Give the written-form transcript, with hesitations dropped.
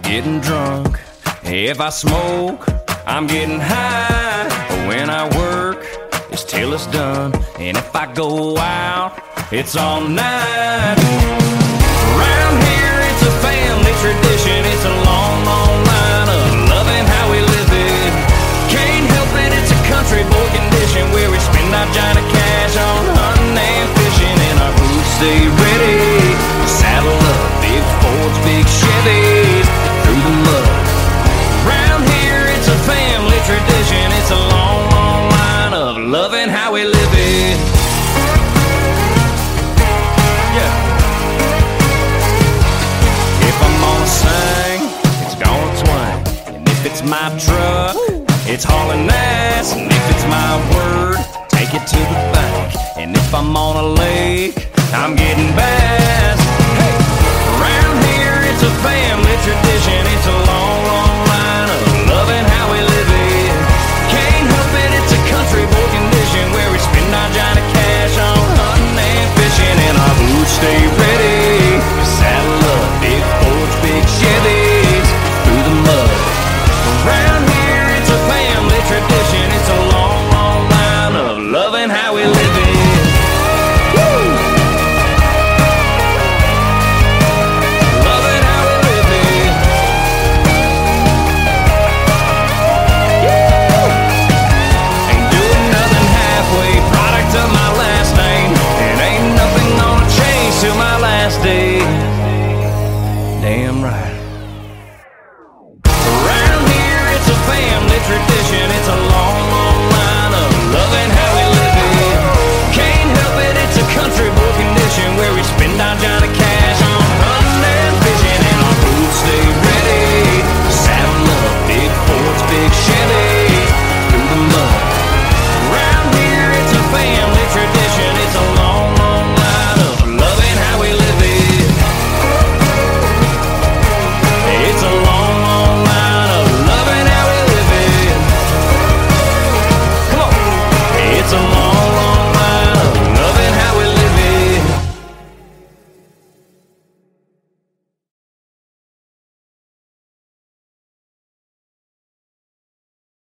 getting drunk. If I smoke, I'm getting high. When I work, it's till it's done. And if I go out, it's all night. Around here, it's a family tradition. It's a long, long line of loving how we live it. Can't help it, it's a country boy condition where we spend our giant cash on hunting and fishing. And our boots stay ready. Saddle up, big Fords, big Chevys, through the mud. Around here, it's a family tradition. It's a long, long line of loving how we live it. Yeah. If I'm gonna sing, it's gonna twang. And if it's my truck, it's hauling ass. And if it's my word, take it to the bank. And if I'm on a lake, I'm getting back.